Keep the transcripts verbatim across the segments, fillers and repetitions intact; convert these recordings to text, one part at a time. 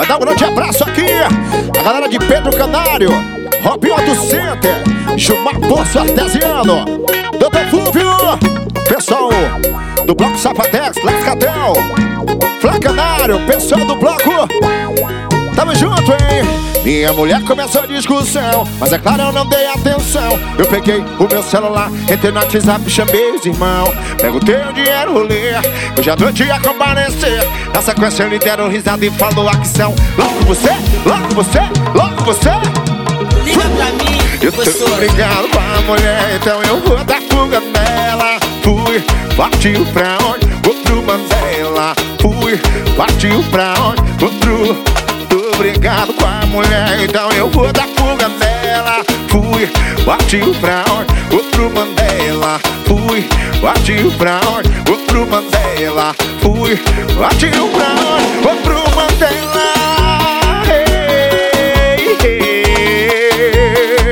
Mandar um grande abraço aqui a galera de Pedro Canário, Robinho do Center, Gilmar Poço Artesiano, doutor Fúvio, pessoal do Bloco Sapatex, Lascatel, Flacanário, pessoal do Bloco. Tamo junto, hein? Minha mulher começou a discussão, mas é claro eu não dei atenção. Eu peguei o meu celular, entrei no WhatsApp, chamei os irmãos. Perguntei onde era o rolê, hoje à noite ia comparecer. Na sequência ele deram risada e falou a que são. Logo você, logo você, logo você. Liga pra mim, eu tô brigado com a mulher, então eu vou dar fuga nela. Fui, partiu pra onde? Outro Mandela. Fui, partiu pra onde? Outro. Tô brigado com a mulher, então eu vou dar fuga nela. Fui, partiu pra onde? Outro Mandela. Fui, partiu pra onde? Outro Mandela. Fui, partiu pra onde? Outro Mandela. Hey, hey.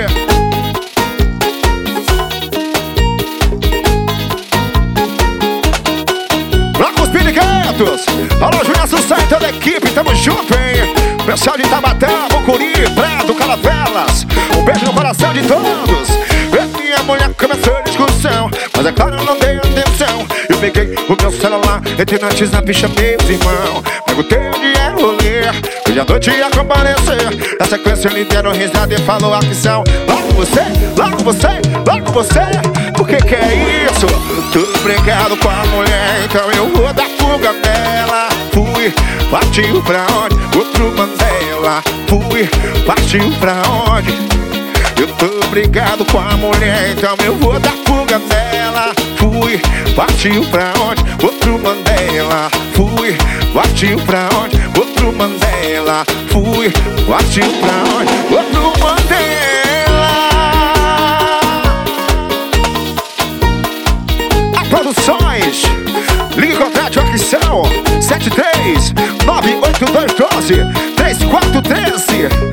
Blocos Piriguetos, alô Juliano Sussai, toda a equipe, tamo junto, hein? Pessoal de Tabatá, Mucuri, Prado, Calaveras, um beijo no coração de todos. E minha mulher começou a discussão, mas é claro eu não dei atenção. Eu peguei o meu celular, entrei no WhatsApp e chamei os irmãos. Perguntei onde era o rolê, hoje à noite ia comparecer. Na sequência eles deram risada e falou a que são. Logo você, logo você, logo você. Por que que é isso? Tô brigado com a mulher, então eu vou dar fuga nela. Fui, partiu pra onde? Outro Mandela. Fui, partiu pra onde? Eu tô brigado com a mulher, então eu vou dar fuga nela. Fui, partiu pra onde? Outro Mandela. Fui, partiu pra onde? Outro Mandela. Fui, partiu pra onde? Outro Mandela. A Produções, ligue e contrate a aquisição sete três nove oito dois um dois três quatro um três.